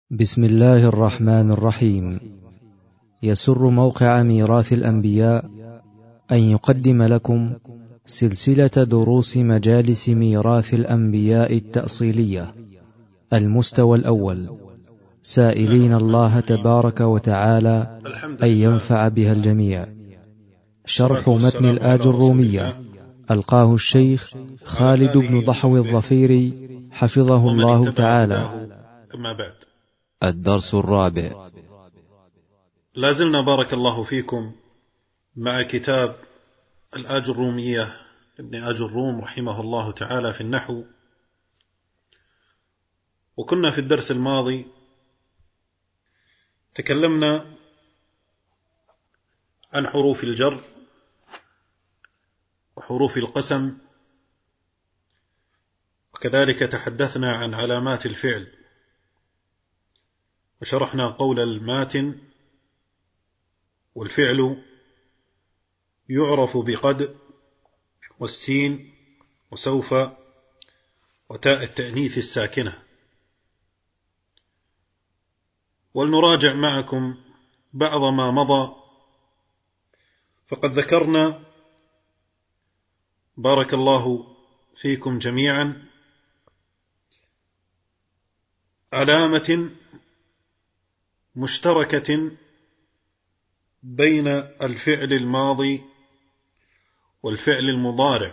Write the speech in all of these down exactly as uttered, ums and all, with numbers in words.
بسم الله الرحمن الرحيم. يسر موقع ميراث الأنبياء أن يقدم لكم سلسلة دروس مجالس ميراث الأنبياء التأصيلية المستوى الأول، سائلين الله تبارك وتعالى أن ينفع بها الجميع. شرح متن الآجرومية ألقاه الشيخ خالد بن ضحو الظفيري حفظه الله تعالى. أما بعد، الدرس الرابع. لازلنا بارك الله فيكم مع كتاب الآجرومية ابن آجروم رحمه الله تعالى في النحو، وكنا في الدرس الماضي تكلمنا عن حروف الجر وحروف القسم، وكذلك تحدثنا عن علامات الفعل، وشرحنا قول الماتن: والفعل يعرف بقد والسين وسوف وتاء التأنيث الساكنة. ولنراجع معكم بعض ما مضى، فقد ذكرنا بارك الله فيكم جميعا علامة مشتركة بين الفعل الماضي والفعل المضارع،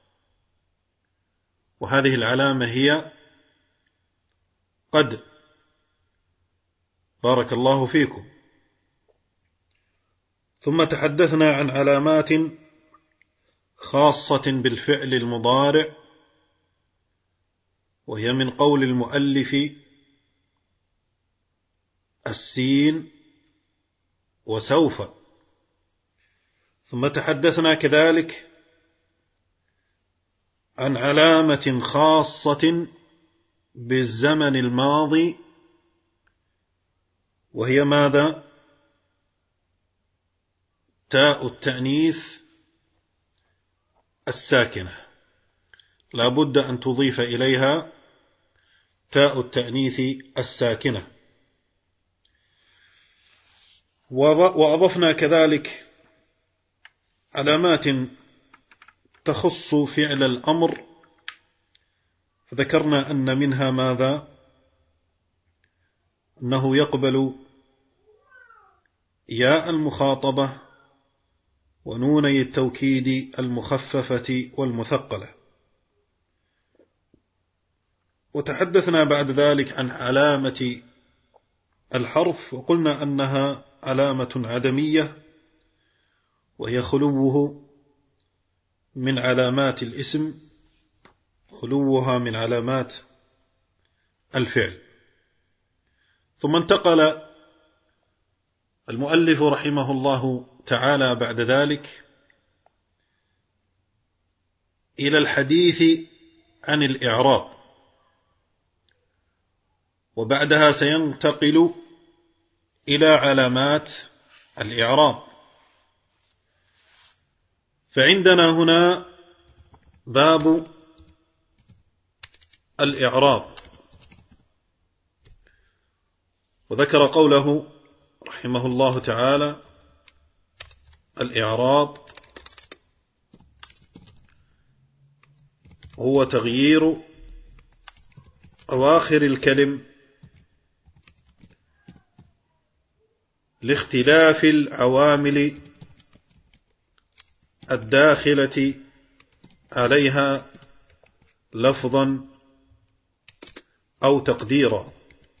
وهذه العلامة هي قد. بارك الله فيكم. ثم تحدثنا عن علامات خاصة بالفعل المضارع، وهي من قول المؤلف السين وسوف. ثم تحدثنا كذلك عن علامة خاصة بالزمن الماضي، وهي ماذا؟ تاء التأنيث الساكنة، لا بد أن تضيف إليها تاء التأنيث الساكنة. وأضفنا كذلك علامات تخص فعل الأمر، فذكرنا أن منها ماذا؟ أنه يقبل ياء المخاطبة ونوني التوكيد المخففة والمثقلة. وتحدثنا بعد ذلك عن علامة الحرف، وقلنا أنها علامة عدمية، وهي خلوه من علامات الاسم، خلوها من علامات الفعل. ثم انتقل المؤلف رحمه الله تعالى بعد ذلك إلى الحديث عن الإعراب، وبعدها سينتقل إلى علامات الإعراب. فعندنا هنا باب الإعراب، وذكر قوله رحمه الله تعالى: الإعراب هو تغيير أواخر الكلم لاختلاف العوامل الداخلة عليها لفظا أو تقديرا.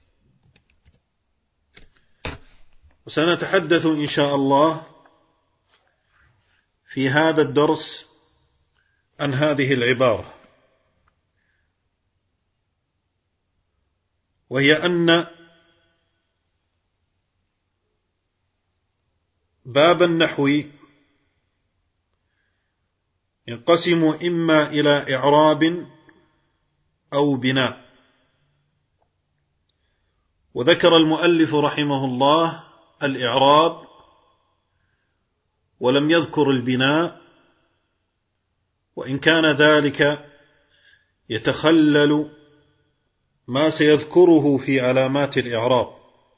وسنتحدث إن شاء الله في هذا الدرس عن هذه العبارة، وهي أن باب النحو ينقسم إما إلى إعراب أو بناء. وذكر المؤلف رحمه الله الإعراب ولم يذكر البناء، وإن كان ذلك يتخلل ما سيذكره في علامات الإعراب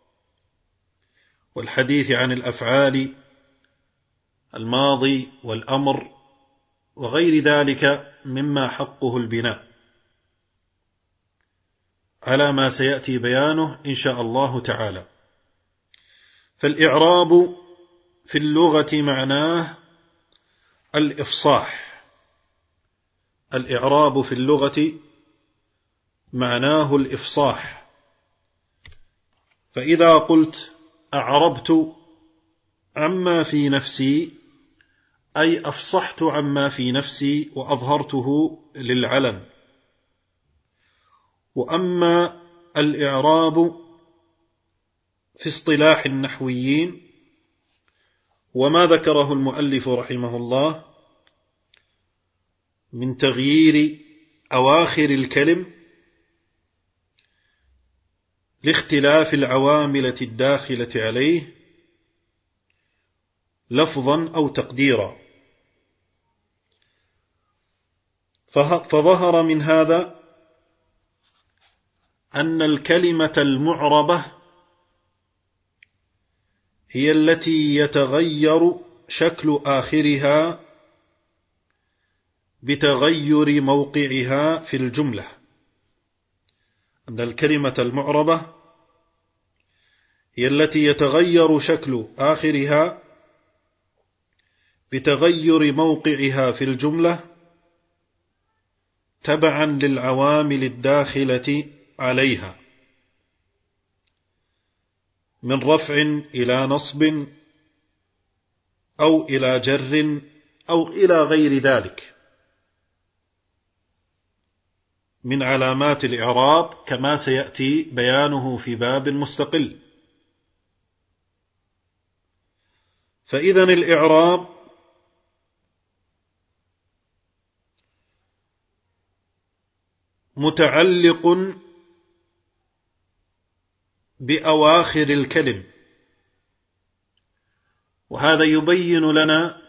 والحديث عن الأفعال الماضي والأمر وغير ذلك مما حقه البناء على ما سيأتي بيانه إن شاء الله تعالى. فالإعراب في اللغة معناه الإفصاح. الإعراب في اللغة معناه الإفصاح. فإذا قلت أعربت عما في نفسي أي أفصحت عما في نفسي وأظهرته للعلن. وأما الإعراب في اصطلاح النحويين وما ذكره المؤلف رحمه الله من تغيير أواخر الكلم لاختلاف العوامل الداخلة عليه لفظا أو تقديرا. فظهر من هذا أن الكلمة المعربة هي التي يتغير شكل آخرها بتغير موقعها في الجملة. أن الكلمة المعربة هي التي يتغير شكل آخرها بتغير موقعها في الجملة تبعا للعوامل الداخلة عليها من رفع إلى نصب أو إلى جر أو إلى غير ذلك من علامات الإعراب كما سيأتي بيانه في باب مستقل. فإذن الإعراب متعلق بأواخر الكلم، وهذا يبين لنا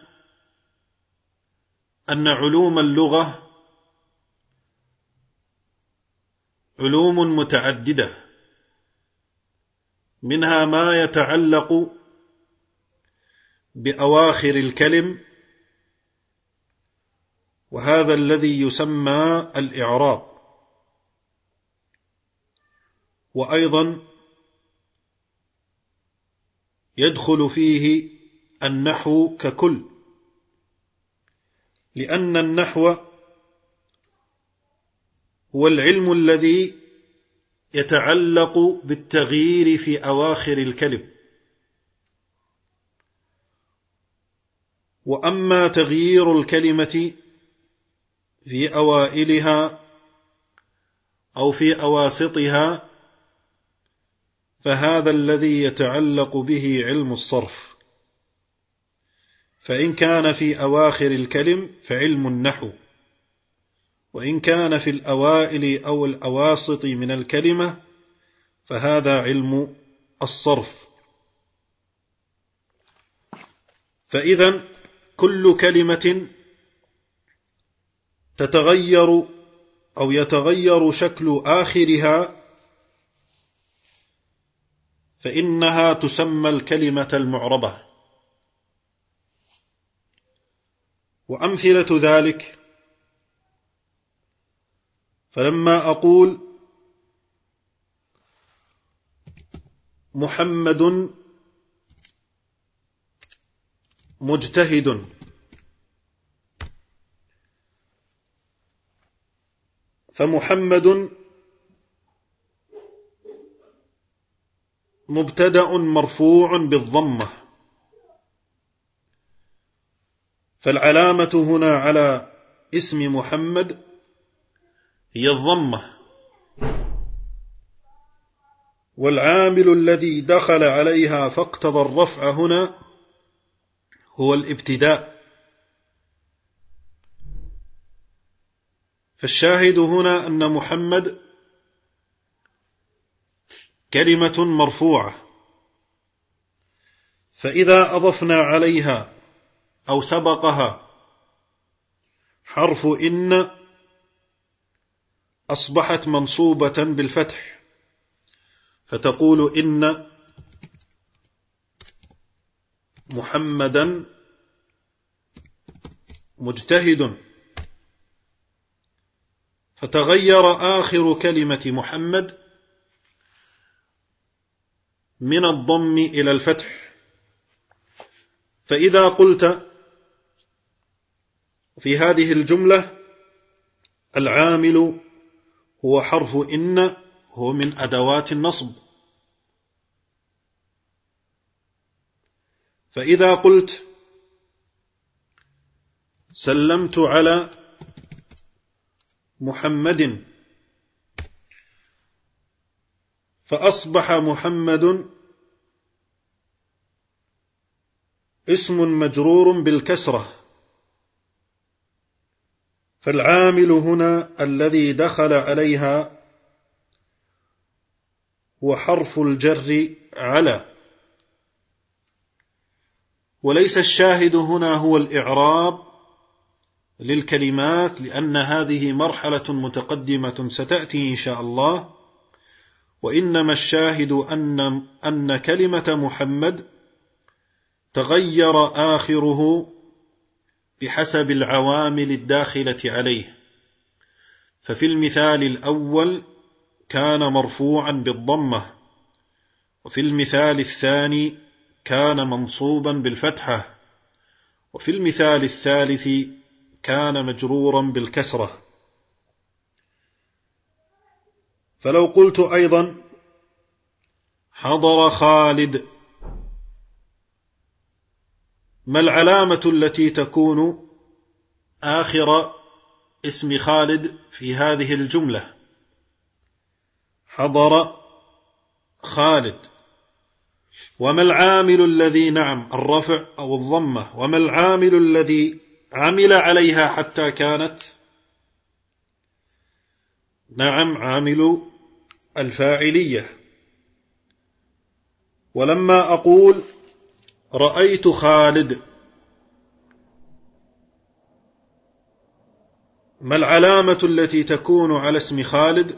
أن علوم اللغة علوم متعددة، منها ما يتعلق بأواخر الكلم، وهذا الذي يسمى الإعراب. وأيضا يدخل فيه النحو ككل، لأن النحو هو العلم الذي يتعلق بالتغيير في أواخر الكلم. وأما تغيير الكلمة في أوائلها أو في أواسطها فهذا الذي يتعلق به علم الصرف. فإن كان في أواخر الكلم فعلم النحو، وإن كان في الأوائل أو الأواسط من الكلمة فهذا علم الصرف. فإذا كل كلمة تتغير أو يتغير شكل آخرها فإنها تسمى الكلمة المعربة. وأمثلة ذلك فلما أقول محمد مجتهد فمحمد مبتدأ مرفوع بالضمة، فالعلامة هنا على اسم محمد هي الضمة، والعامل الذي دخل عليها فاقتضى الرفع هنا هو الابتداء. فالشاهد هنا أن محمد كلمة مرفوعة، فإذا أضفنا عليها أو سبقها حرف إن أصبحت منصوبة بالفتح، فتقول إن محمدا مجتهد، فتغير آخر كلمة محمد من الضم إلى الفتح. فإذا قلت في هذه الجملة العامل هو حرف إن، هو من أدوات النصب. فإذا قلت سلمت على محمد، فأصبح محمد اسم مجرور بالكسرة، فالعامل هنا الذي دخل عليها هو حرف الجر على، وليس الشاهد هنا هو الإعراب للكلمات، لأن هذه مرحلة متقدمة ستأتي إن شاء الله. وإنما الشاهد أن, أن كلمة محمد تغير آخره بحسب العوامل الداخلة عليه. ففي المثال الأول كان مرفوعا بالضمة، وفي المثال الثاني كان منصوبا بالفتحة، وفي المثال الثالث كان مجرورا بالكسرة. فلو قلت أيضا حضر خالد، ما العلامة التي تكون آخر اسم خالد في هذه الجملة؟ حضر خالد. وما العامل الذي نعم الرفع أو الضمة، وما العامل الذي عمل عليها حتى كانت نعم عامل الفاعلية. ولما أقول رأيت خالد، ما العلامة التي تكون على اسم خالد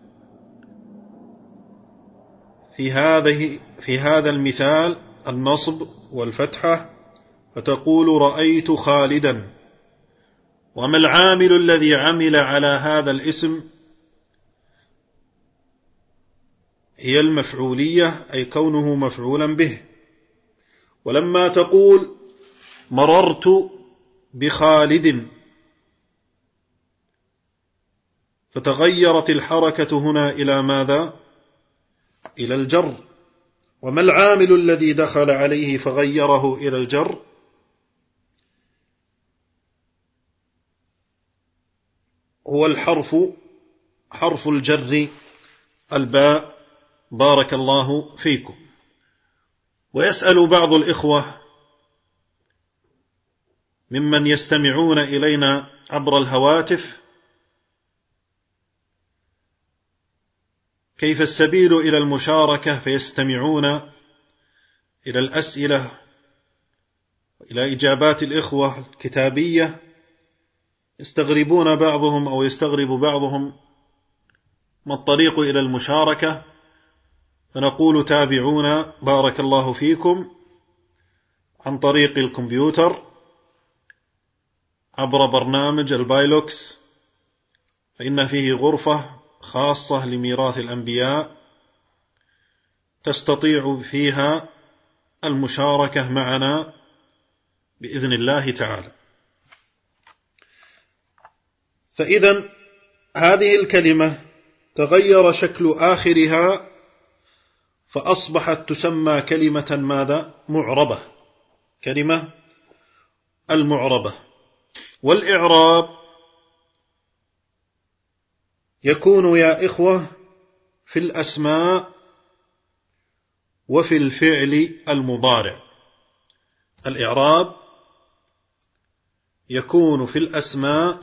في هذه في هذا المثال؟ النصب والفتحة، فتقول رأيت خالدا. وما العامل الذي عمل على هذا الاسم؟ هي المفعولية، أي كونه مفعولا به. ولما تقول مررت بخالد، فتغيرت الحركة هنا إلى ماذا؟ إلى الجر. وما العامل الذي دخل عليه فغيره إلى الجر؟ هو الحرف حرف الجر الباء. بارك الله فيكم. ويسأل بعض الإخوة ممن يستمعون إلينا عبر الهواتف كيف السبيل إلى المشاركة، فيستمعون إلى الأسئلة وإلى إجابات الإخوة الكتابية، يستغربون بعضهم أو يستغرب بعضهم ما الطريق إلى المشاركة، فنقول تابعونا بارك الله فيكم عن طريق الكمبيوتر عبر برنامج البايلوكس، فإن فيه غرفة خاصة لميراث الأنبياء تستطيع فيها المشاركة معنا بإذن الله تعالى. فإذا هذه الكلمة تغير شكل آخرها فأصبحت تسمى كلمة ماذا؟ معربة، كلمة المعربة. والإعراب يكون يا إخوة في الأسماء وفي الفعل المضارع. الإعراب يكون في الأسماء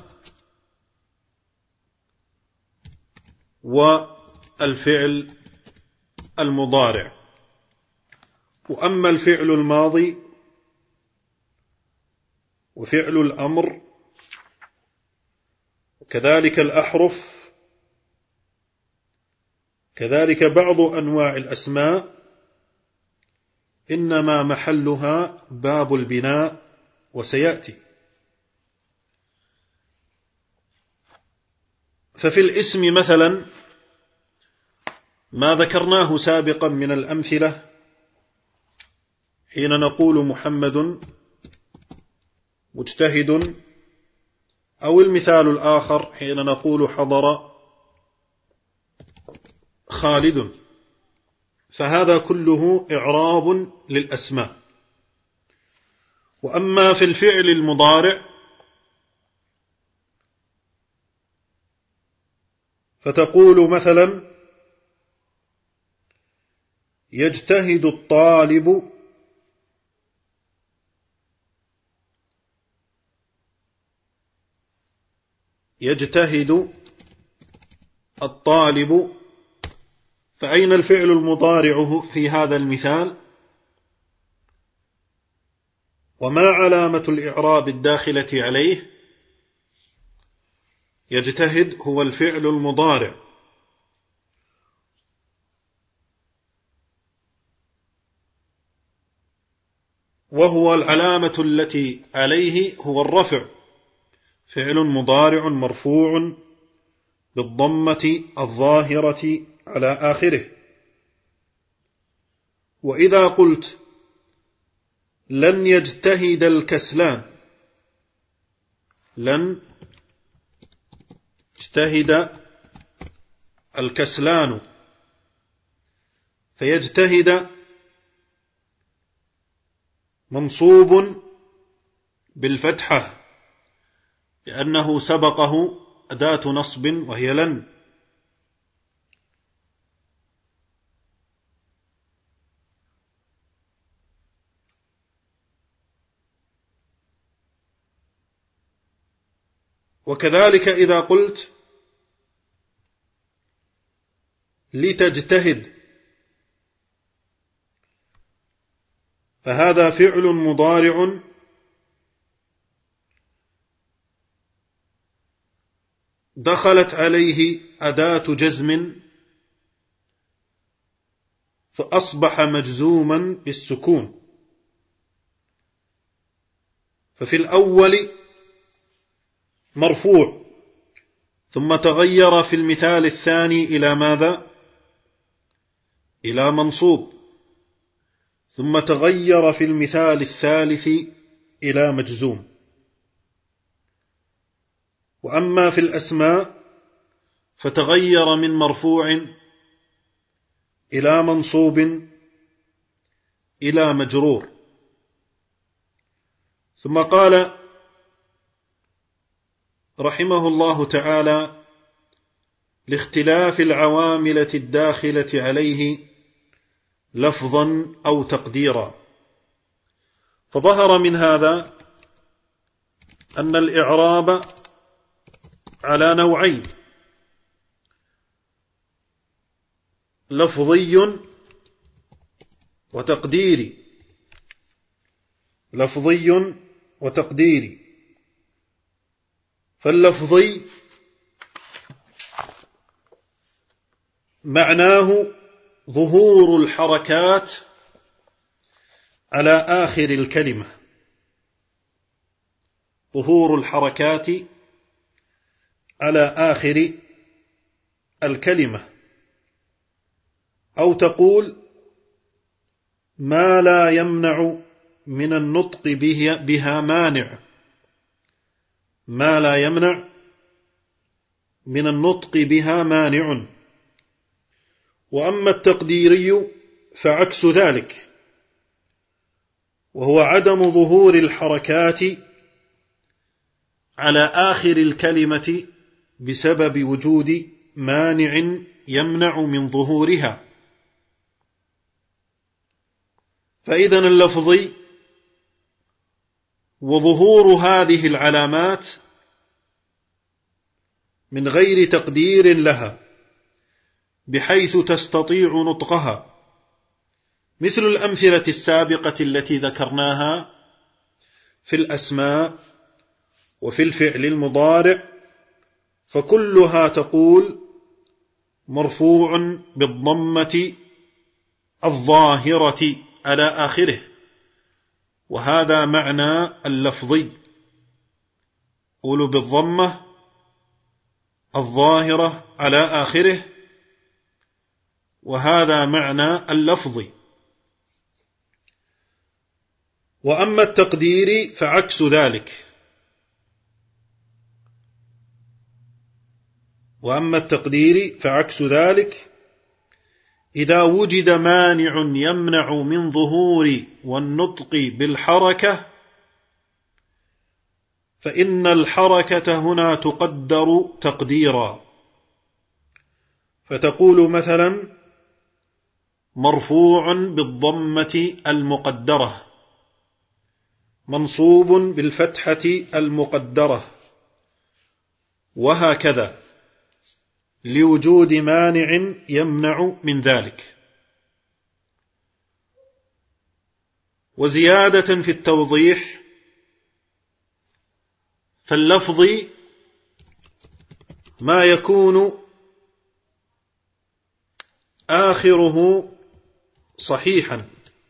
والفعل المضارع. وأما الفعل الماضي وفعل الأمر وكذلك الأحرف كذلك بعض أنواع الأسماء إنما محلها باب البناء وسيأتي. ففي الاسم مثلا ما ذكرناه سابقا من الأمثلة حين نقول محمد مجتهد، أو المثال الآخر حين نقول حضر خالد، فهذا كله إعراب للأسماء. وأما في الفعل المضارع فتقول مثلا يجتهد الطالب يجتهد الطالب، فأين الفعل المضارع في هذا المثال؟ وما علامة الإعراب الداخلة عليه؟ يجتهد هو الفعل المضارع، وهو العلامة التي عليه هو الرفع، فعل مضارع مرفوع بالضمة الظاهرة على آخره. وإذا قلت لن يجتهد الكسلان، لن يجتهد الكسلان، فيجتهد منصوب بالفتحة لأنه سبقه أداة نصب وهي لن. وكذلك إذا قلت لتجتهد، فهذا فعل مضارع دخلت عليه أداة جزم فأصبح مجزوما بالسكون. ففي الأول مرفوع، ثم تغير في المثال الثاني إلى ماذا؟ إلى منصوب، ثم تغير في المثال الثالث إلى مجزوم. وأما في الأسماء فتغير من مرفوع إلى منصوب إلى مجرور. ثم قال رحمه الله تعالى لاختلاف العوامل الداخلة عليه لفظا أو تقديرا. فظهر من هذا أن الإعراب على نوعين: لفظي وتقديري، لفظي وتقديري. فاللفظي معناه ظهور الحركات على آخر الكلمة، ظهور الحركات على آخر الكلمة. أو تقول ما لا يمنع من النطق بها مانع، ما لا يمنع من النطق بها مانع. وأما التقديري فعكس ذلك، وهو عدم ظهور الحركات على آخر الكلمة بسبب وجود مانع يمنع من ظهورها. فإذن اللفظي وظهور هذه العلامات من غير تقدير لها بحيث تستطيع نطقها، مثل الأمثلة السابقة التي ذكرناها في الأسماء وفي الفعل المضارع، فكلها تقول مرفوع بالضمة الظاهرة على آخره، وهذا معنى اللفظي. قولوا بالضمة الظاهرة على آخره، وهذا معنى اللفظي. وأما التقدير فعكس ذلك وأما التقدير فعكس ذلك إذا وجد مانع يمنع من ظهور والنطق بالحركة، فإن الحركة هنا تقدر تقديرا، فتقول مثلا مرفوع بالضمة المقدرة، منصوب بالفتحة المقدرة، وهكذا، لوجود مانع يمنع من ذلك. وزيادة في التوضيح، فاللفظ ما يكون آخره صحيحا،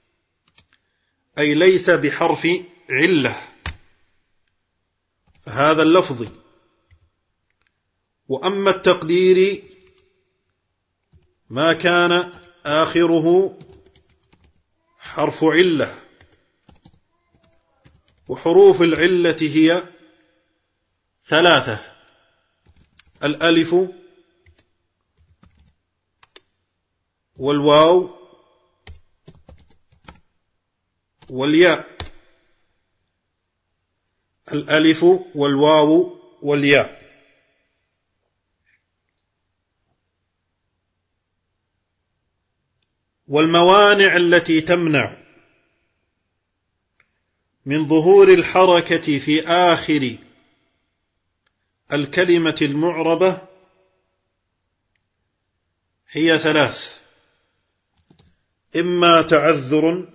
أي ليس بحرف علة، فهذا اللفظ. وأما التقدير ما كان آخره حرف علة، وحروف العلة هي ثلاثة: الألف والواو والياء. الألف والواو والياء. والموانع التي تمنع من ظهور الحركة في آخر الكلمة المعربة هي ثلاث: إما تعذر،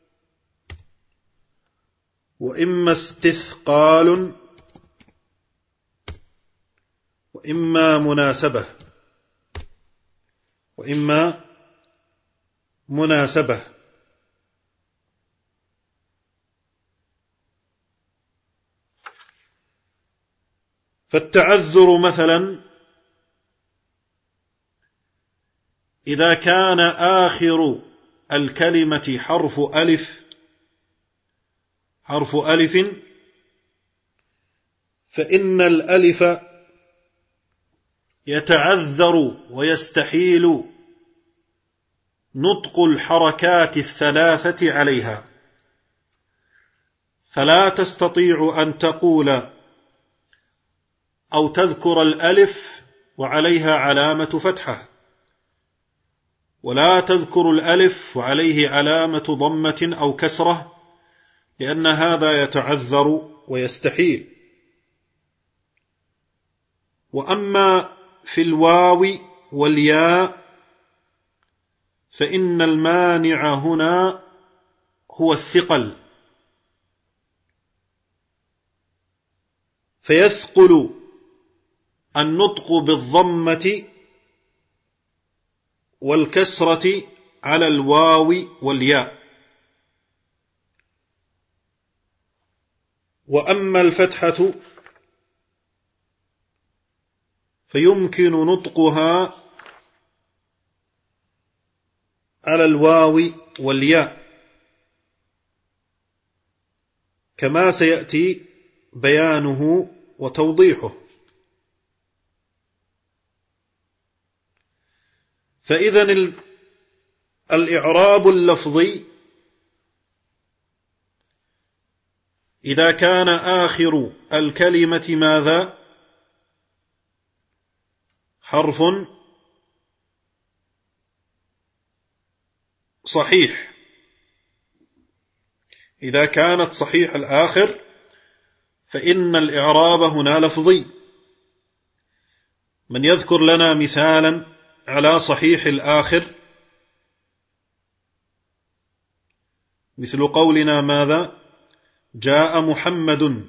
وإما استثقال، وإما مناسبة وإما مناسبة. فالتعذر مثلا إذا كان آخر الكلمة حرف ألف حرف ألف فإن الألف يتعذر ويستحيل نطق الحركات الثلاثة عليها، فلا تستطيع أن تقول أو تذكر الألف وعليها علامة فتحة، ولا تذكر الألف وعليه علامة ضمة أو كسرة، لأن هذا يتعذر ويستحيل. وأما في الواو والياء فإن المانع هنا هو الثقل، فيثقل النطق بالضمة والكسرة على الواو والياء. وأما الفتحة فيمكن نطقها على الواو والياء، كما سيأتي بيانه وتوضيحه. فإذن الإعراب اللفظي إذا كان آخر الكلمة ماذا؟ حرف صحيح. إذا كانت صحيح الآخر فإن الإعراب هنا لفظي. من يذكر لنا مثالا على صحيح الآخر؟ مثل قولنا ماذا؟ جاء محمد،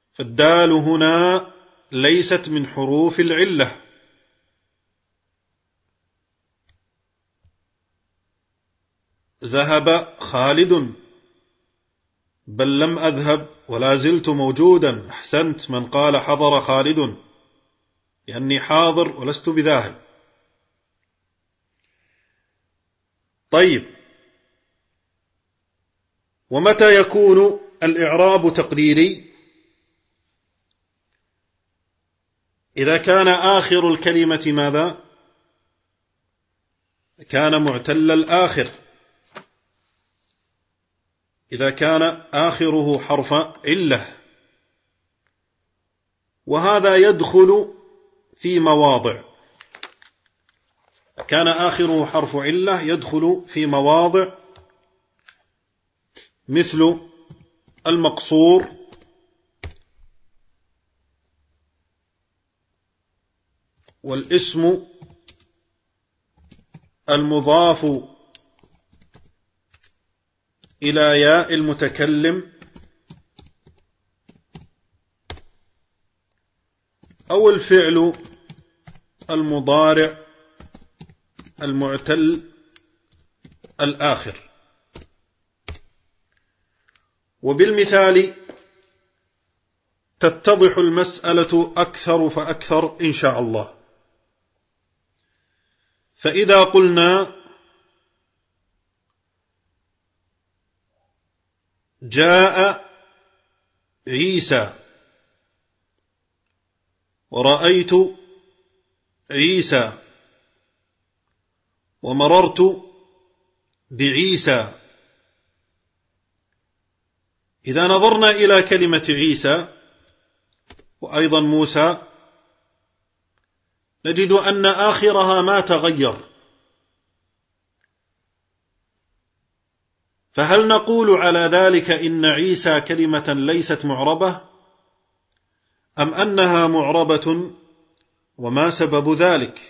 فالدال هنا ليست من حروف العلة، ذهب خالد، بل لم أذهب ولا زلت موجودا. أحسنت، من قال حضر خالد، لأني حاضر ولست بذاهب. طيب، ومتى يكون الإعراب تقديري؟ إذا كان آخر الكلمة ماذا؟ كان معتل الآخر، إذا كان آخره حرف علة، وهذا يدخل في مواضع. كان آخره حرف علة يدخل في مواضع، مثل المقصور والاسم المضاف إلى ياء المتكلم، أو الفعل المضارع المعتل الآخر. وبالمثال تتضح المسألة أكثر فأكثر إن شاء الله. فإذا قلنا جاء عيسى ورأيت عيسى ومررت بعيسى، إذا نظرنا إلى كلمة عيسى وأيضا موسى نجد أن آخرها ما تغير، فهل نقول على ذلك إن عيسى كلمة ليست معربة، أم أنها معربة؟ وما سبب ذلك؟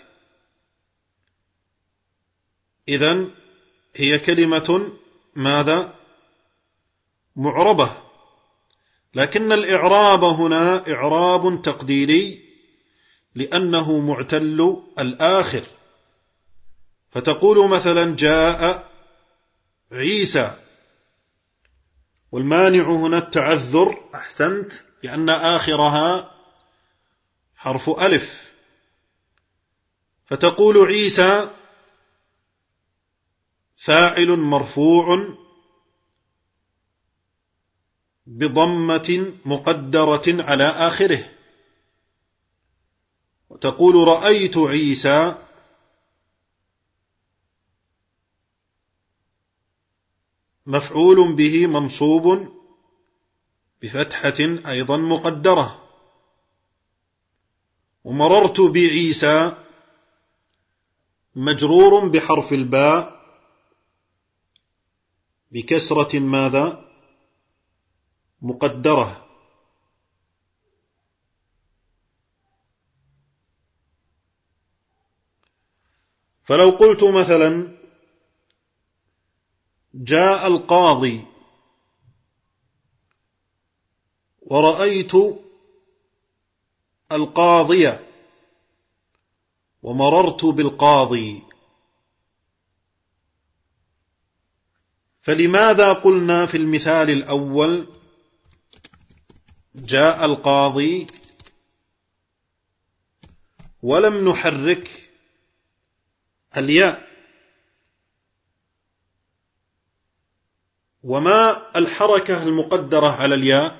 إذن هي كلمة ماذا؟ معربة، لكن الإعراب هنا إعراب تقديري لأنه معتل الآخر. فتقول مثلا جاء عيسى، والمانع هنا التعذر. أحسنت، لأن آخرها حرف ألف، فتقول عيسى فاعل مرفوع بضمة مقدرة على آخره، وتقول رأيت عيسى مفعول به منصوب بفتحة أيضا مقدرة، ومررت بعيسى مجرور بحرف الباء بكسرة ماذا؟ مقدرة. فلو قلت مثلا جاء القاضي ورأيت القاضية ومررت بالقاضي، فلماذا قلنا في المثال الأول جاء القاضي ولم نحرك الياء؟ وما الحركة المقدرة على الياء؟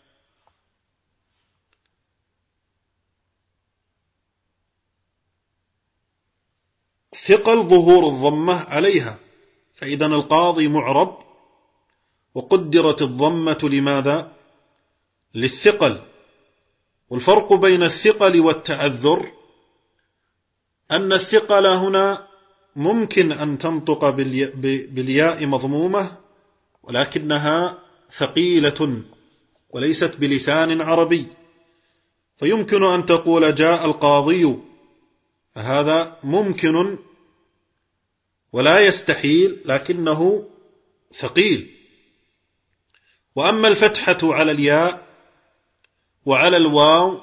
ثقل ظهور الضمة عليها، فإذا القاضي معرب وقدرت الضمة لماذا؟ للثقل. والفرق بين الثقل والتعذر أن الثقل هنا ممكن أن تنطق بالياء مضمومة، ولكنها ثقيلة وليست بلسان عربي، فيمكن أن تقول جاء القاضي، فهذا ممكن ولا يستحيل، لكنه ثقيل. وأما الفتحة على الياء وعلى الواو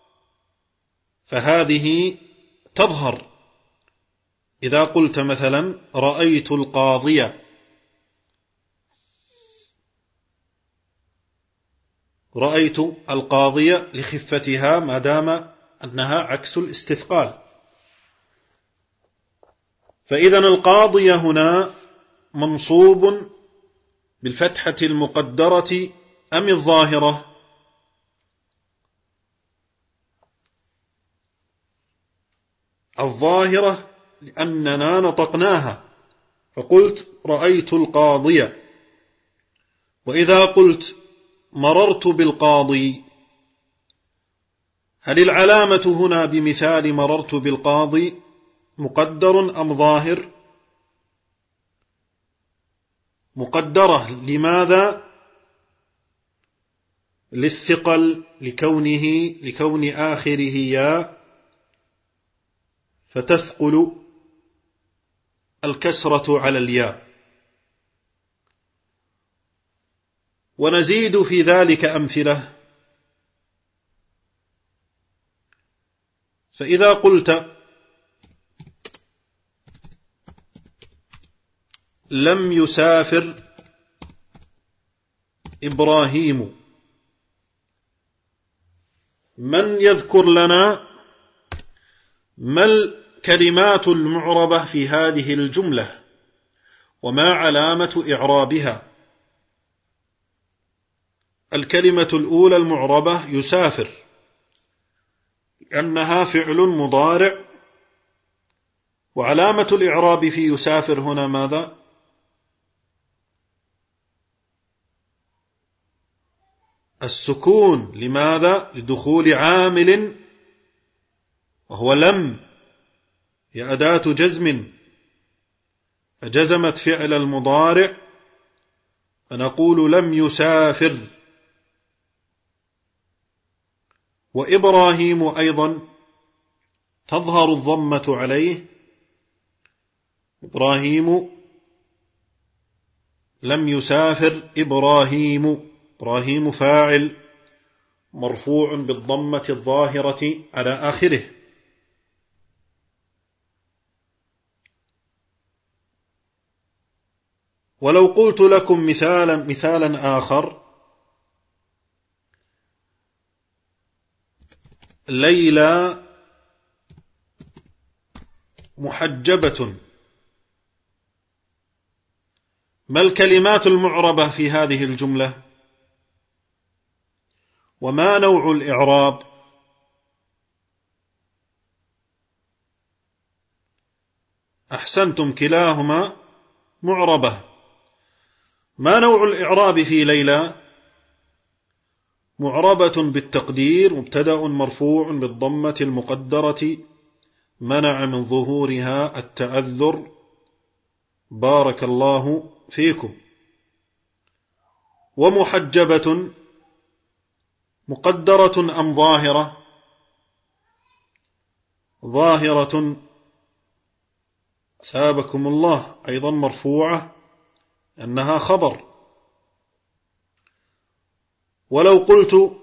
فهذه تظهر. إذا قلت مثلا رأيت القاضية رأيت القاضية لخفتها ما دام أنها عكس الاستثقال. فإذا القاضية هنا منصوب بالفتحة المقدرة أم الظاهرة؟ الظاهرة، لأننا نطقناها فقلت رأيت القاضية. وإذا قلت مررت بالقاضي، هل العلامة هنا بمثال مررت بالقاضي مقدر أم ظاهر؟ مقدرة. لماذا؟ للثقل، لكونه لكون آخره يا، فتثقل الكسرة على الياء. ونزيد في ذلك أمثلة. فإذا قلت لم يسافر إبراهيم، من يذكر لنا ما الكلمات المعربة في هذه الجملة وما علامة إعرابها؟ الكلمة الأولى المعربة يسافر، لأنها فعل مضارع، وعلامة الإعراب في يسافر هنا ماذا؟ السكون. لماذا؟ لدخول عامل وهو لم، هي أداة جزم، فجزمت فعل المضارع، فنقول لم يسافر. وإبراهيم أيضا تظهر الضمة عليه، إبراهيم لم يسافر إبراهيم، إبراهيم فاعل مرفوع بالضمة الظاهرة على آخره. ولو قلت لكم مثالا مثالا آخر، ليلى محجبة، ما الكلمات المعربة في هذه الجملة وما نوع الإعراب؟ أحسنتم، كلاهما معربة. ما نوع الإعراب في ليلى؟ معربة بالتقدير، مبتدأ مرفوع بالضمة المقدرة منع من ظهورها التعذر، بارك الله فيكم. ومحجبة مقدرة أم ظاهرة؟ ظاهرة، ثابكم الله، أيضا مرفوعة أنها خبر. ولو قلت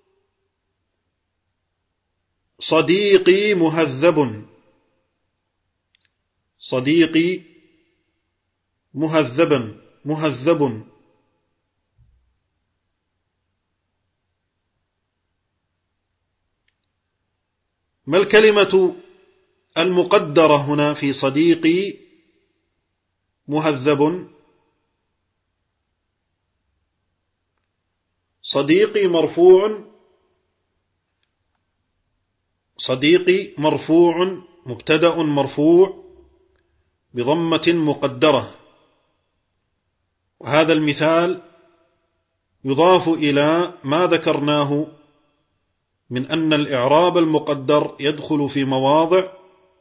صديقي مهذب، صديقي مهذبا، مهذب، ما الكلمة المقدرة هنا في صديقي مهذب؟ صديقي مرفوع، صديقي مرفوع مبتدأ مرفوع بضمة مقدرة. وهذا المثال يضاف إلى ما ذكرناه من أن الإعراب المقدر يدخل في مواضع،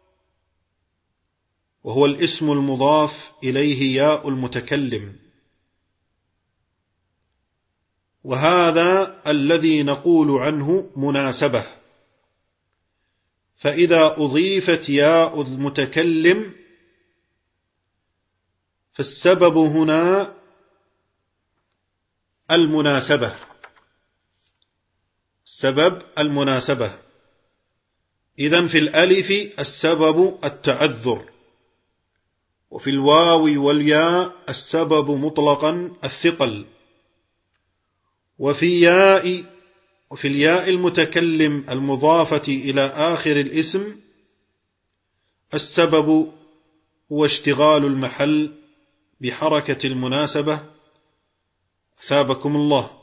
وهو الاسم المضاف إليه ياء المتكلم، وهذا الذي نقول عنه مناسبة. فإذا أضيفت ياء المتكلم فالسبب هنا المناسبة، السبب المناسبة. إذن في الألف السبب التعذر، وفي الواو والياء السبب مطلقا الثقل، وفي ياء وفي الياء المتكلم المضافة إلى آخر الاسم السبب هو اشتغال المحل بحركة المناسبة ثابكم الله.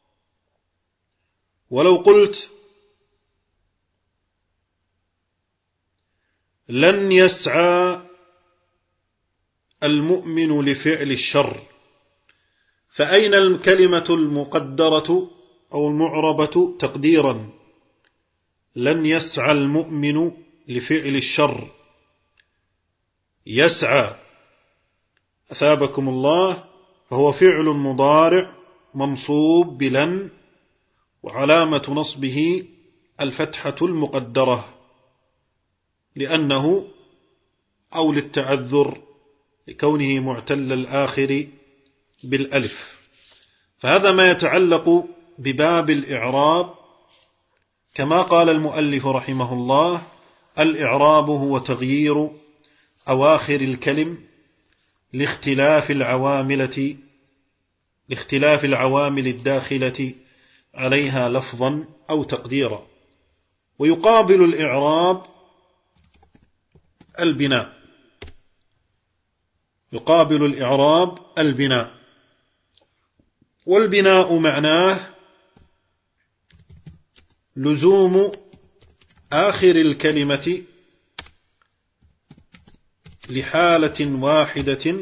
ولو قلت لن يسعى المؤمن لفعل الشر، فأين الكلمة المقدرة أو المعربة تقديرا؟ لن يسعى المؤمن لفعل الشر. يسعى أثابكم الله فهو فعل مضارع منصوب بلن، وعلامة نصبه الفتحة المقدرة لأنه أو للتعذر لكونه معتل الآخر بالألف. فهذا ما يتعلق بباب الإعراب. كما قال المؤلف رحمه الله: الإعراب هو تغيير أواخر الكلم لاختلاف العوامل لاختلاف العوامل الداخلة عليها لفظا أو تقديرا. ويقابل الإعراب البناء يقابل الإعراب البناء والبناء معناه لزوم آخر الكلمة لحالة واحدة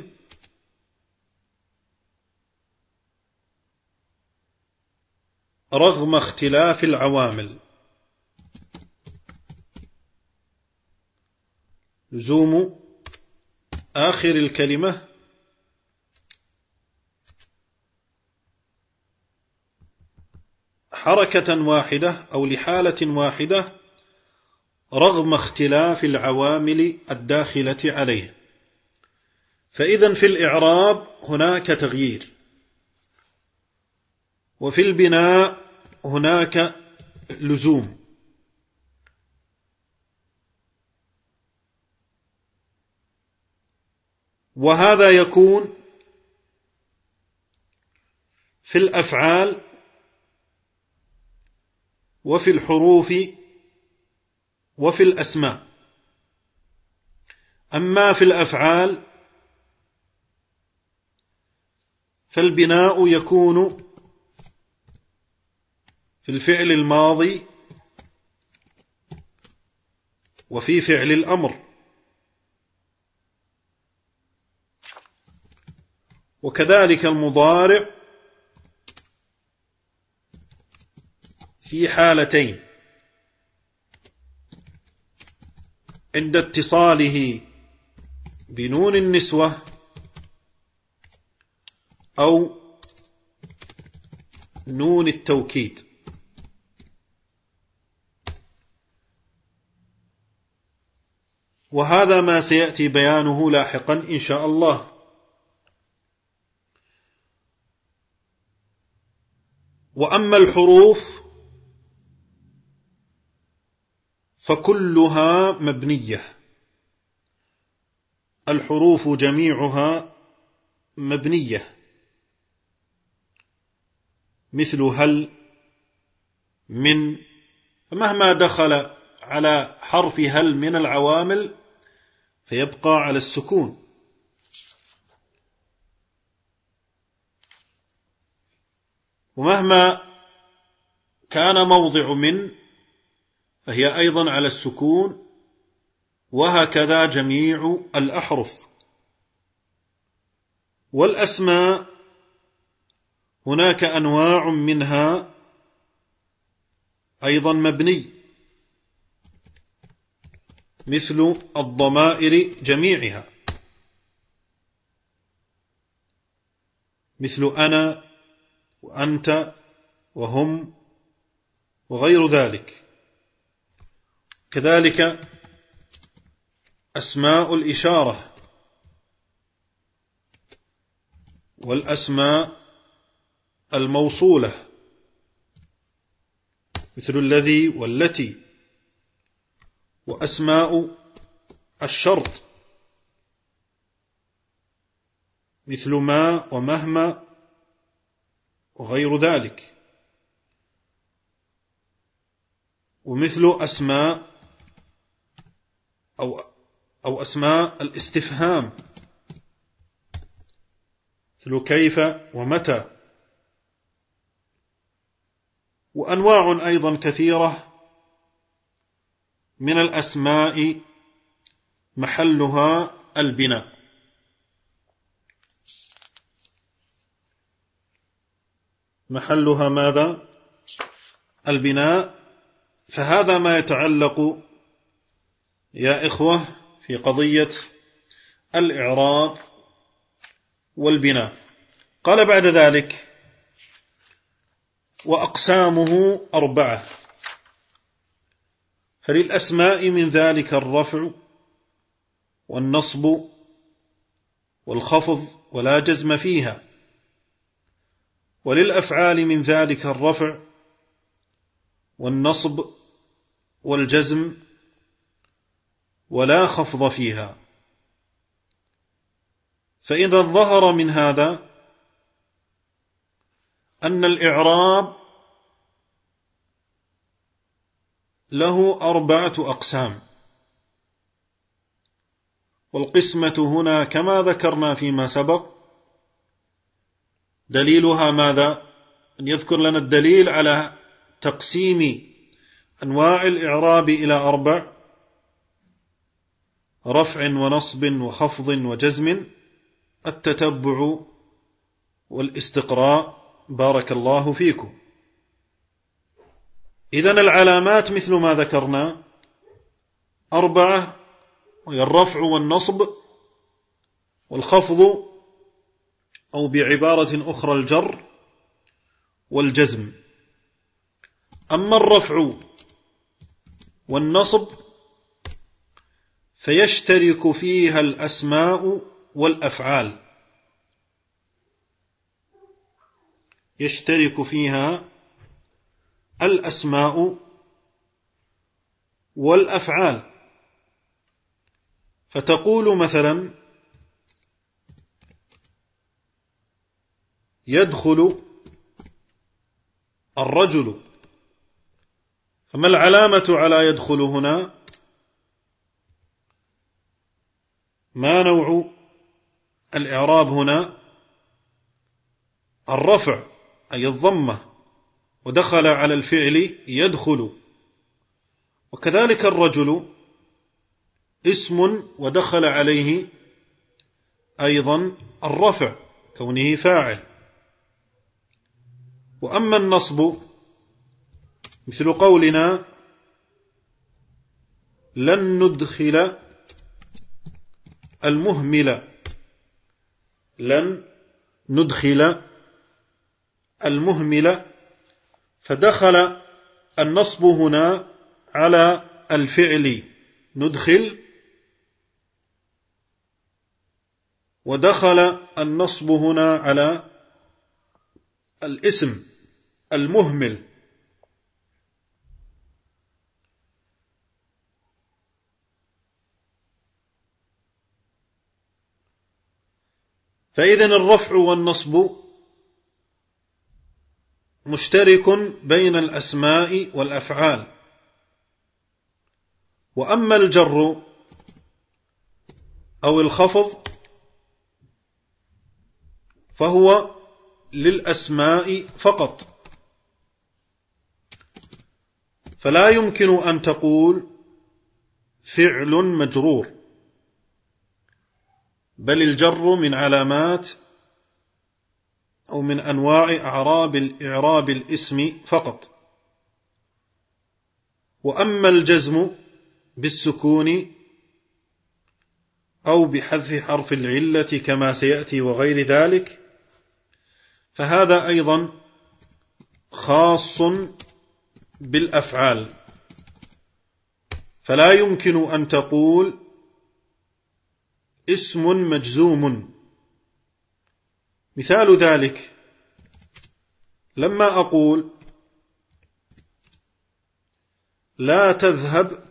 رغم اختلاف العوامل. لزوم آخر الكلمة حركة واحدة أو لحالة واحدة رغم اختلاف العوامل الداخلة عليه. فإذن في الإعراب هناك تغيير، وفي البناء هناك لزوم. وهذا يكون في الأفعال وفي الحروف وفي الأسماء. أما في الأفعال فالبناء يكون في الفعل الماضي وفي فعل الأمر، وكذلك المضارع في حالتين: عند اتصاله بنون النسوة أو نون التوكيد. وهذا ما سيأتي بيانه لاحقا إن شاء الله. وأما الحروف فكلها مبنية. الحروف جميعها مبنية، مثل هل، من. مهما دخل على حرف هل من العوامل فيبقى على السكون. ومهما كان موضع من فهي أيضا على السكون، وهكذا جميع الأحرف. والأسماء هناك أنواع منها أيضا مبني، مثل الضمائر جميعها، مثل أنا وأنت وهم وغير ذلك. كذلك أسماء الإشارة والأسماء الموصولة، مثل الذي والتي. وأسماء الشرط مثل ما ومهما وغير ذلك. ومثل أسماء أو أو أسماء الاستفهام مثل كيف ومتى، وأنواع أيضا كثيرة من الأسماء محلها البناء. محلها ماذا؟ البناء. فهذا ما يتعلق يا إخوة في قضية الإعراب والبناء. قال بعد ذلك: وأقسامه أربعة، فللأسماء من ذلك الرفع والنصب والخفض ولا جزم فيها، وللأفعال من ذلك الرفع والنصب والجزم ولا خفض فيها. فإذا ظهر من هذا أن الإعراب له أربعة أقسام، والقسمة هنا كما ذكرنا فيما سبق دليلها ماذا؟ أن يذكر لنا الدليل على تقسيم أنواع الإعراب إلى أربع: رفع ونصب وخفض وجزم، التتبع والاستقراء. بارك الله فيكم. إذن العلامات مثل ما ذكرنا أربعة، وهي الرفع والنصب والخفض، أو بعبارة أخرى الجر والجزم. أما الرفع والنصب فيشترك فيها الأسماء والأفعال، يشترك فيها الأسماء والأفعال. فتقول مثلا: يدخل الرجل. فما العلامة على يدخل هنا؟ ما نوع الإعراب هنا؟ الرفع أي الضمة، ودخل على الفعل يدخل. وكذلك الرجل اسم ودخل عليه أيضا الرفع كونه فاعل. وأما النصب مثل قولنا: لن ندخل المهمل، لن ندخل المهمل، فدخل النصب هنا على الفعل ندخل، ودخل النصب هنا على الاسم المهمل. فإذن الرفع والنصب مشترك بين الأسماء والأفعال. وأما الجر أو الخفض فهو للأسماء فقط، فلا يمكن أن تقول فعل مجرور، بل الجر من علامات أو من أنواع أعراب الإعراب الاسم فقط. وأما الجزم بالسكون أو بحذف حرف العلة كما سيأتي وغير ذلك، فهذا أيضا خاص بالأفعال، فلا يمكن أن تقول اسم مجزوم. مثال ذلك لما أقول: لا تذهب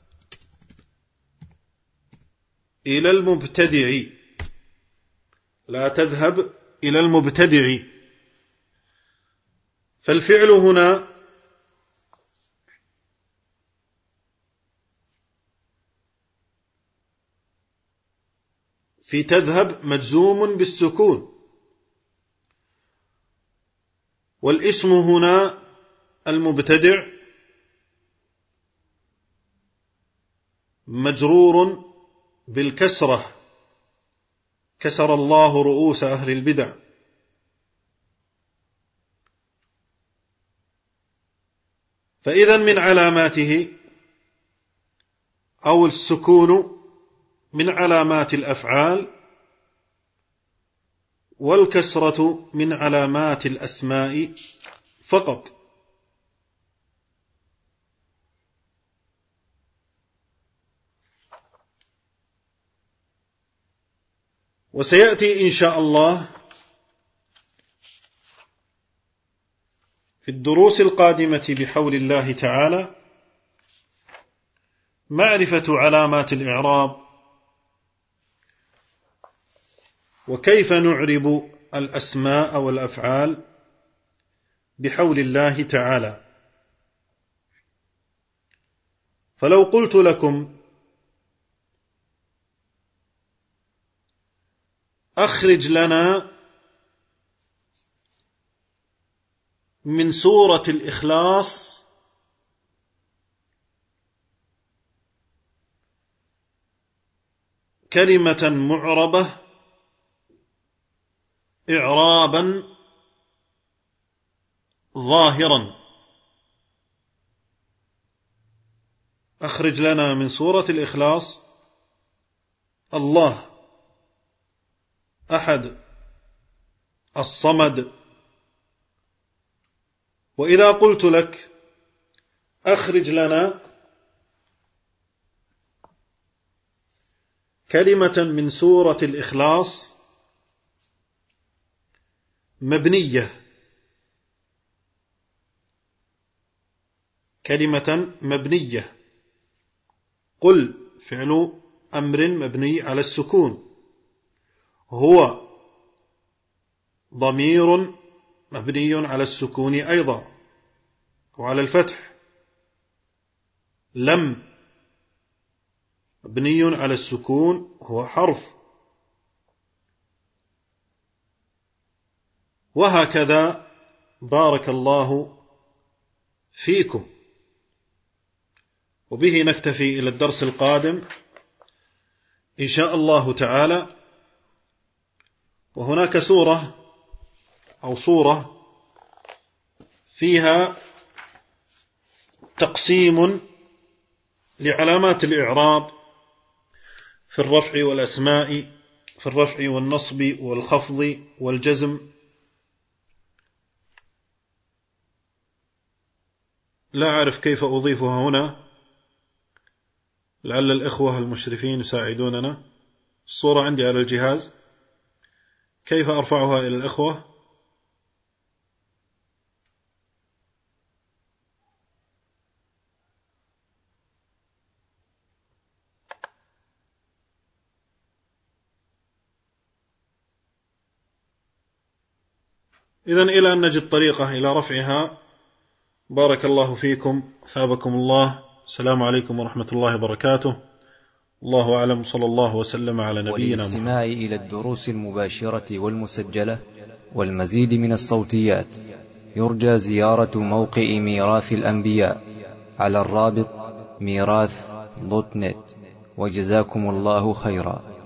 إلى المبتدع، لا تذهب إلى المبتدع، فالفعل هنا في تذهب مجزوم بالسكون، والاسم هنا المبتدع مجرور بالكسرة، كسر الله رؤوس أهل البدع. فإذا من علاماته أو السكون من علامات الأفعال، والكسرة من علامات الأسماء فقط. وسيأتي إن شاء الله في الدروس القادمة بحول الله تعالى معرفة علامات الإعراب، وكيف نعرب الأسماء والأفعال بحول الله تعالى. فلو قلت لكم أخرج لنا من سورة الإخلاص كلمة معربة إعرابا ظاهرا، أخرج لنا من سورة الإخلاص الله أحد الصمد. وإذا قلت لك أخرج لنا كلمة من سورة الإخلاص مبنية، كلمة مبنية، قل فعل أمر مبني على السكون، هو ضمير مبني على السكون أيضا وعلى الفتح، لم مبني على السكون هو حرف، وهكذا. بارك الله فيكم. وبه نكتفي إلى الدرس القادم إن شاء الله تعالى. وهناك سورة أو صورة فيها تقسيم لعلامات الإعراب في الرفع والأسماء، في الرفع والنصب والخفض والجزم. لا أعرف كيف أضيفها هنا، لعل الإخوة المشرفين يساعدوننا. الصورة عندي على الجهاز، كيف أرفعها إلى الإخوة؟ إذن إلى أن نجد طريقة إلى رفعها. بارك الله فيكم، ثابكم الله. السلام عليكم ورحمة الله وبركاته. الله أعلم، صلى الله وسلم على نبينا محمد. والاستماع إلى الدروس المباشرة والمسجلة والمزيد من الصوتيات يرجى زيارة موقع ميراث الأنبياء على الرابط ميراث دوت نت. وجزاكم الله خيرا.